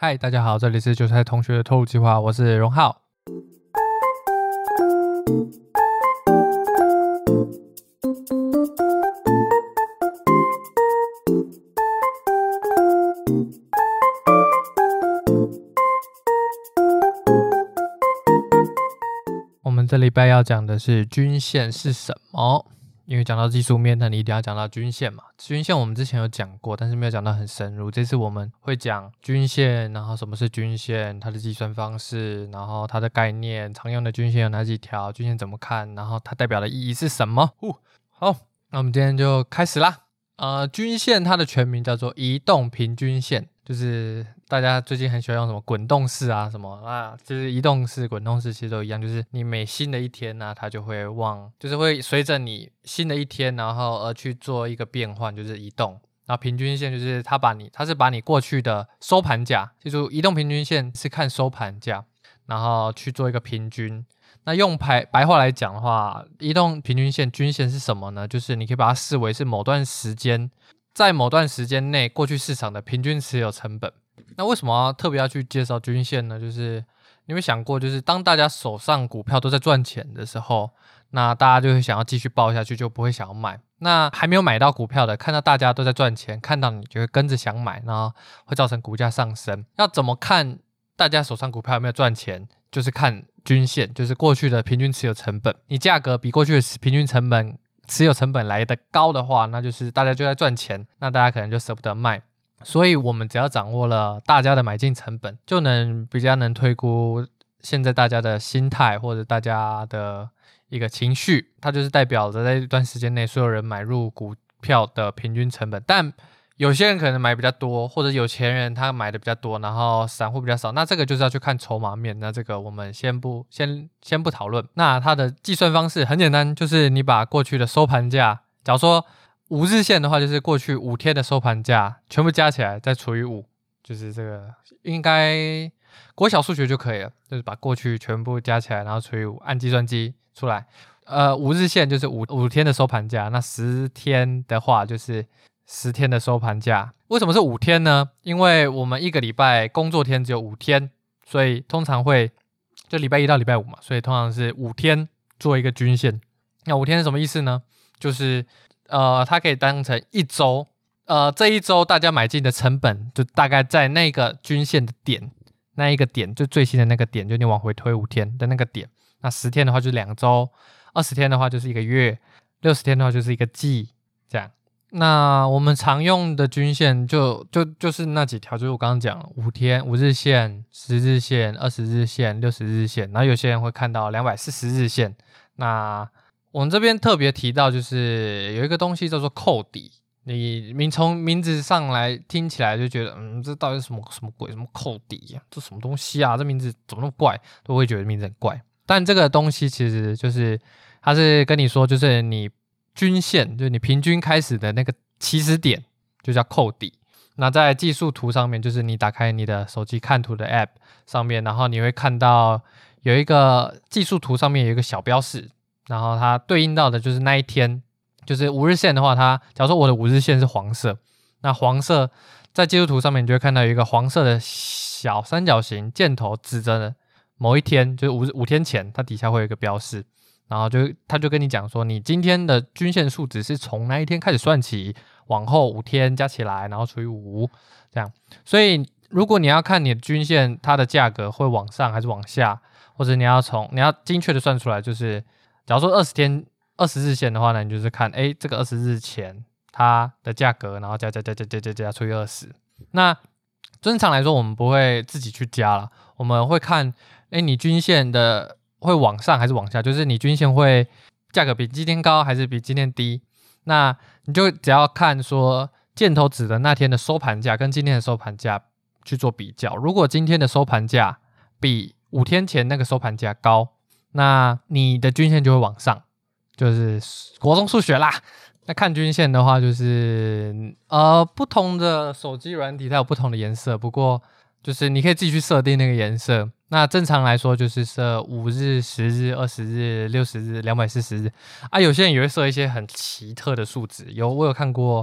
嗨，大家好，这里是韭菜同学的透露计划，我是荣浩。我们这礼拜要讲的是均线是什么？因为讲到技术面，那你一定要讲到均线嘛。均线我们之前有讲过，但是没有讲到很深入。这次我们会讲均线，然后什么是均线，它的计算方式，然后它的概念，常用的均线有哪几条，均线怎么看，然后它代表的意义是什么。好，那我们今天就开始啦。均线它的全名叫做移动平均线，就是大家最近很喜欢用什么滚动式啊什么啊，就是移动式、滚动式其实都一样，就是你每新的一天呢，它就会就是会随着你新的一天，然后而去做一个变换，就是移动。然后平均线就是它是把你过去的收盘价，记住移动平均线是看收盘价，然后去做一个平均。那用白话来讲的话，移动平均线均线是什么呢？就是你可以把它视为是在某段时间内过去市场的平均持有成本。那为什么特别要去介绍均线呢？就是你有没有想过，就是当大家手上股票都在赚钱的时候，那大家就会想要继续抱下去，就不会想要卖。那还没有买到股票的，看到大家都在赚钱，看到你就会跟着想买，然后会造成股价上升。要怎么看大家手上股票有没有赚钱？就是看均线，就是过去的平均持有成本。你价格比过去的平均持有成本来的高的话，那就是大家就在赚钱，那大家可能就舍不得卖。所以我们只要掌握了大家的买进成本，就比较能推估现在大家的心态或者大家的一个情绪，它就是代表着在一段时间内所有人买入股票的平均成本。但有些人可能买比较多，或者有钱人他买的比较多，然后散户比较少，那这个就是要去看筹码面，那这个我们先不讨论。那它的计算方式很简单，就是你把过去的收盘价，假如说5日线的话，就是过去5天的收盘价全部加起来再除以5，就是这个应该国小数学就可以了，就是把过去全部加起来，然后除以5，按计算机出来。5日线就是5天的收盘价，那10天的话就是10天的收盘价。为什么是5天呢？因为我们一个礼拜工作天只有5天，所以通常会就礼拜1到礼拜5嘛，所以通常是5天做一个均线。那5天是什么意思呢？就是它可以当成一周，这一周大家买进的成本就大概在那个均线的点，那一个点就最新的那个点，就你往回推5天的那个点。那10天的话就是2周，20天的话就是1个月，60天的话就是1个季，这样。那我们常用的均线就是那几条，就是我刚刚讲5日线、10日线、20日线、60日线，然后有些人会看到240日线。那我们这边特别提到，就是有一个东西叫做扣底，你从名字上来听起来就觉得，这到底是什么鬼？什么扣底啊？这什么东西啊？这名字怎么那么怪？都会觉得名字很怪。但这个东西其实就是它是跟你说，就是你均线，就是你平均开始的那个起始点，就叫扣底。那在技术图上面，就是你打开你的手机看图的 App 上面，然后你会看到有一个技术图上面有一个小标示，然后它对应到的就是那一天，就是5日线的话，假如说我的5日线是黄色，那黄色在技术图上面你就会看到有一个黄色的小三角形箭头指着某一天，就是5天前，它底下会有一个标示。然后他就跟你讲说，你今天的均线数值是从那一天开始算起，往后5天加起来，然后除以5，这样。所以如果你要看你的均线，它的价格会往上还是往下，或者你要精确的算出来，就是假如说20日线的话呢，你就是看这个20日前它的价格，然后加除以20。那正常来说我们不会自己去加啦，我们会看你均线的会往上还是往下，就是你均线会价格比今天高还是比今天低，那你就只要看说箭头指的那天的收盘价跟今天的收盘价去做比较。如果今天的收盘价比5天前那个收盘价高，那你的均线就会往上，就是国中数学啦。那看均线的话，就是不同的手机软体它有不同的颜色，不过就是你可以自己去设定那个颜色。那正常来说就是设5日、10日、20日、60日、240日啊。有些人也会设一些很奇特的数值，我有看过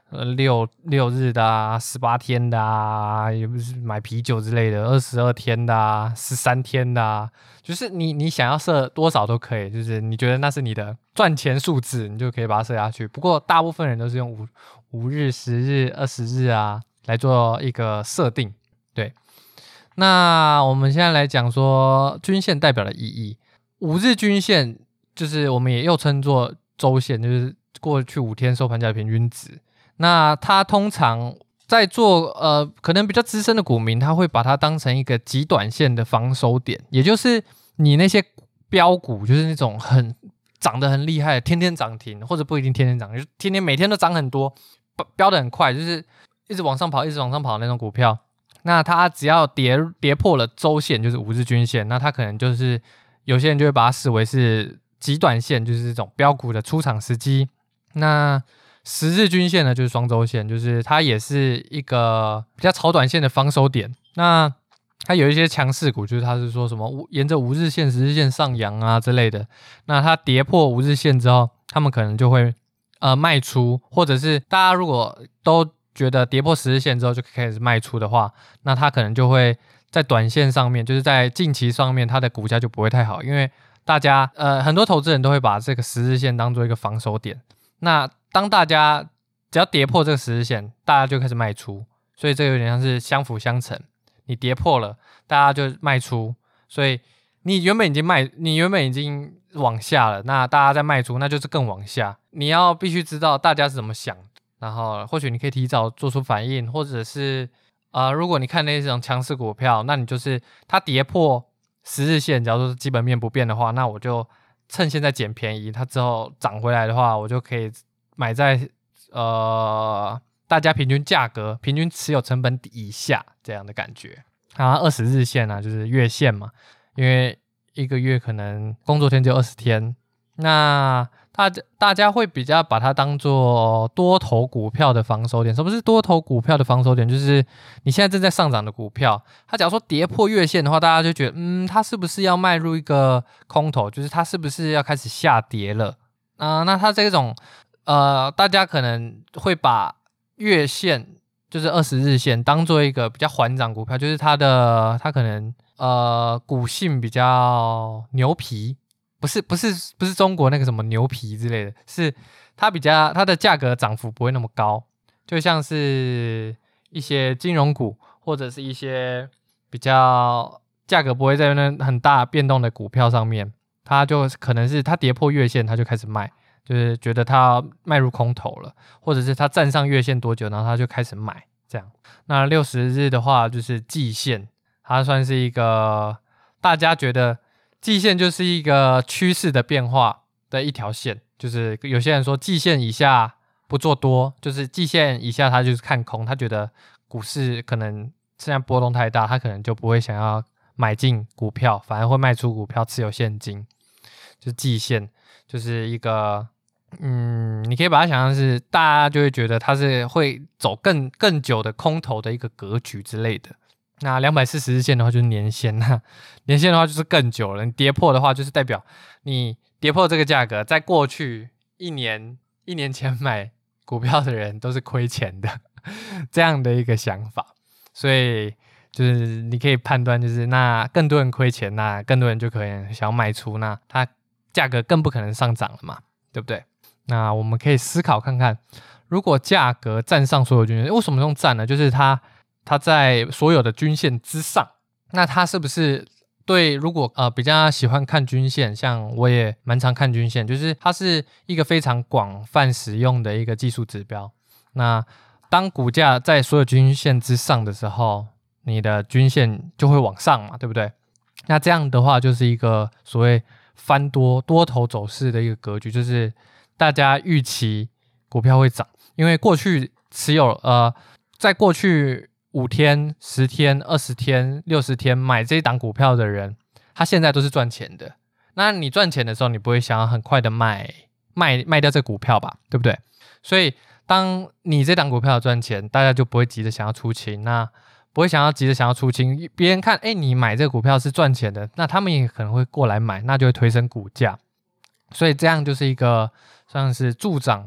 六日的啊，18天的啊，也不是买啤酒之类的，22天的啊，13天的啊，就是你想要设多少都可以，就是你觉得那是你的赚钱数字，你就可以把它设下去。不过大部分人都是用5日、10日、20日啊来做一个设定。对，那我们现在来讲说均线代表的意义。5日均线就是我们也又称作周线，就是过去5天收盘价的平均值。那它通常在做可能比较资深的股民，他会把它当成一个极短线的防守点，也就是你那些标股，就是那种涨得很厉害，天天涨停，或者不一定天天涨，就是天天每天都涨很多，飙得很快，就是一直往上跑，一直往上跑的那种股票。那它只要跌破了周线，就是5日均线，那它可能就是有些人就会把它视为是极短线，就是这种标股的出场时机。那10日均线呢，就是双周线，就是它也是一个比较炒短线的防守点。那它有一些强势股，就是它是说什么沿着5日线、10日线上扬啊之类的。那它跌破5日线之后，他们可能就会卖出，或者是大家如果都觉得跌破10日线之后就开始卖出的话，那它可能就会在短线上面，就是在近期上面，它的股价就不会太好，因为大家很多投资人都会把这个10日线当做一个防守点。那当大家只要跌破这个10日线，大家就开始卖出，所以这个有点像是相辅相成。你跌破了，大家就卖出，所以你原本已经往下了，那大家再卖出，那就是更往下。你要必须知道大家是怎么想的，然后或许你可以提早做出反应，或者是如果你看那种强势股票，那你就是它跌破10日线，假如说基本面不变的话，那我就趁现在捡便宜，它之后涨回来的话，我就可以买在大家平均价格、平均持有成本以下这样的感觉。20日线啊，就是月线嘛，因为一个月可能工作天只有20天，那大家会比较把它当做多头股票的防守点。什么是多头股票的防守点？就是你现在正在上涨的股票，它假如说跌破月线的话，大家就觉得它是不是要迈入一个空头，就是它是不是要开始下跌了那它这种大家可能会把月线就是20日线当做一个比较缓涨股票，就是它可能股性比较牛皮，不是中国那个什么牛皮之类的，是它的价格涨幅不会那么高，就像是一些金融股或者是一些比较价格不会在那很大变动的股票上面，它就可能是它跌破月线它就开始卖，就是觉得它迈入空头了，或者是它站上月线多久，然后它就开始买这样。那60日的话就是季线，它算是一个大家觉得季线就是一个趋势的变化的一条线，就是有些人说季线以下不做多，就是季线以下他就是看空，他觉得股市可能现在波动太大，他可能就不会想要买进股票，反而会卖出股票持有现金。就是季线就是一个你可以把它想象是大家就会觉得它是会走更久的空头的一个格局之类的。那240日线的话就是年线，那年线的话就是更久了，你跌破的话就是代表你跌破这个价格，在过去一年前买股票的人都是亏钱的这样的一个想法。所以就是你可以判断，就是那更多人亏钱，那更多人就可能想要卖出，那它价格更不可能上涨了嘛，对不对？那我们可以思考看看，如果价格站上所有均线，为什么用站呢？就是它在所有的均线之上，那它是不是对？如果比较喜欢看均线，像我也蛮常看均线，就是它是一个非常广泛使用的一个技术指标。那当股价在所有均线之上的时候，你的均线就会往上嘛，对不对？那这样的话就是一个所谓翻多头走势的一个格局，就是大家预期股票会涨，因为过去持有在过去5天、10天、20天、60天买这一档股票的人，他现在都是赚钱的。那你赚钱的时候，你不会想要很快的卖掉这股票吧，对不对？所以当你这档股票赚钱，大家就不会急着想要出清，那不会急着想要出清。别人看你买这个股票是赚钱的，那他们也可能会过来买，那就会推升股价。所以这样就是一个像是助长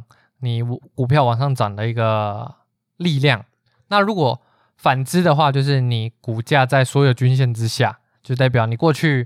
你股票往上涨的一个力量。那如果反之的话，就是你股价在所有均线之下，就代表你过去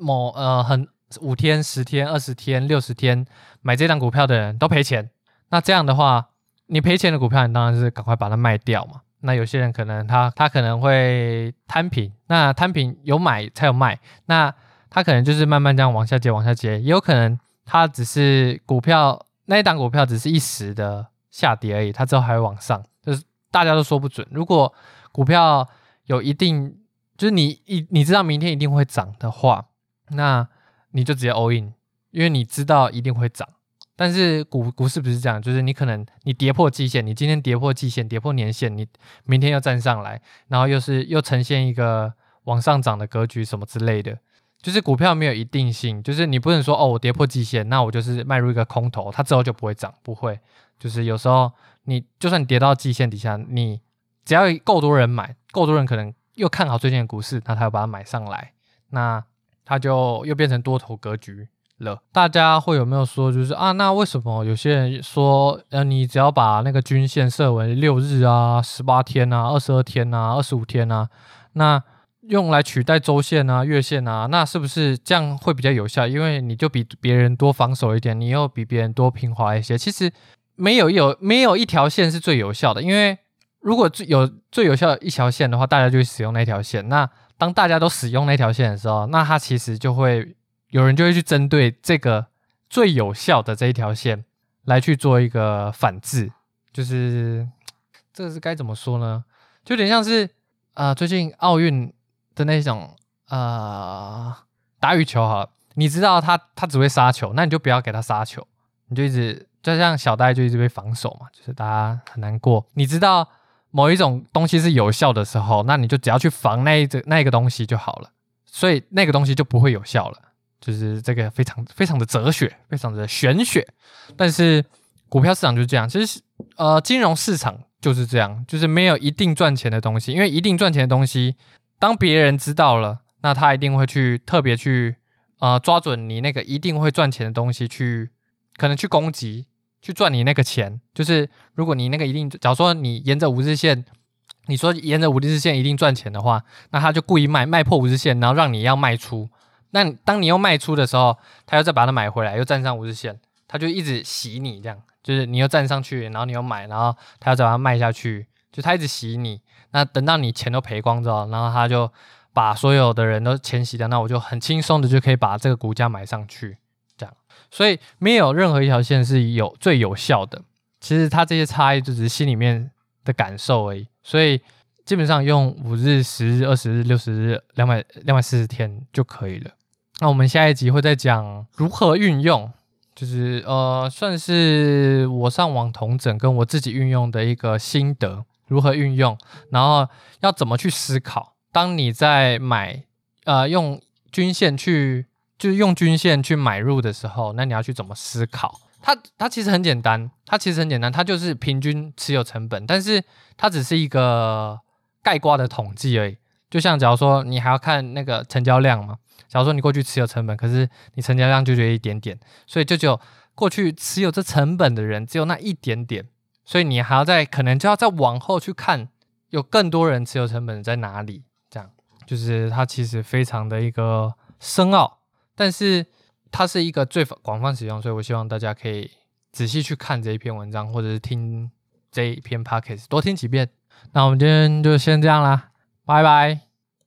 5天、10天、20天、60天买这档股票的人都赔钱。那这样的话，你赔钱的股票，你当然是赶快把它卖掉嘛。那有些人可能他可能会摊平，那摊平有买才有卖，那他可能就是慢慢这样往下接，也有可能他只是那一档股票只是一时的下跌而已，它之后还会往上，就是大家都说不准。如果股票有一定，就是你知道明天一定会涨的话，那你就直接 all in， 因为你知道一定会涨。但是股市不是这样，就是你可能你跌破季线，你今天跌破季线，跌破年线，你明天又站上来，然后又呈现一个往上涨的格局什么之类的。就是股票没有一定性，就是你不能说我跌破季线，那我就是迈入一个空头，它之后就不会涨，不会。就是有时候你就算你跌到季线底下，你只要够多人买，够多人可能又看好最近的股市，那他又把它买上来，那它就又变成多头格局了。大家会有没有说就是那为什么有些人说你只要把那个均线设为6日啊、18天啊、22天啊、25天啊，那用来取代周线啊、月线啊，那是不是这样会比较有效？因为你就比别人多防守一点，你又比别人多平滑一些。其实没有一条线是最有效的，因为如果有最有效的一条线的话，大家就会使用那条线。那当大家都使用那条线的时候，那它其实就会有人就会去针对这个最有效的这一条线来去做一个反制。就是这个是该怎么说呢？就有点像是最近奥运的那种打羽球好了，你知道他只会杀球，那你就不要给他杀球，你就一直就像小戴就一直被防守嘛，就是大家很难过。你知道某一种东西是有效的时候，那你就只要去防那一个东西就好了，所以那个东西就不会有效了。就是这个非常非常的哲学，非常的玄学。但是股票市场就是这样，其实金融市场就是这样，就是没有一定赚钱的东西，因为一定赚钱的东西，当别人知道了，那他一定会去特别去抓准你那个一定会赚钱的东西可能去攻击，去赚你那个钱。就是如果你那个一定，假如说你沿着5日线，你说沿着5日线一定赚钱的话，那他就故意卖破5日线，然后让你要卖出。那当你又卖出的时候，他又再把它买回来，又站上5日线，他就一直洗你，这样就是你又站上去，然后你又买，然后他又再把它卖下去，就他一直洗你。那等到你钱都赔光之后，然后他就把所有的人都钱洗掉，那我就很轻松的就可以把这个股价买上去，这样。所以没有任何一条线是最有效的，其实它这些差异就只是心里面的感受而已。所以基本上用5日、10日、20日、60日、240天就可以了。那我们下一集会再讲如何运用，就是算是我上网统整跟我自己运用的一个心得，如何运用，然后要怎么去思考。当你在用均线去买入的时候，那你要去怎么思考？它其实很简单，它就是平均持有成本，但是它只是一个概括的统计而已。就像假如说你还要看那个成交量嘛，假如说你过去持有成本，可是你成交量就只有一点点，所以就只有过去持有这成本的人只有那一点点，所以你还要可能就要再往后去看，有更多人持有成本在哪里。这样就是它其实非常的一个深奥，但是它是一个最广泛使用，所以我希望大家可以仔细去看这一篇文章，或者是听这一篇 podcast， 多听几遍。那我们今天就先这样啦，拜拜。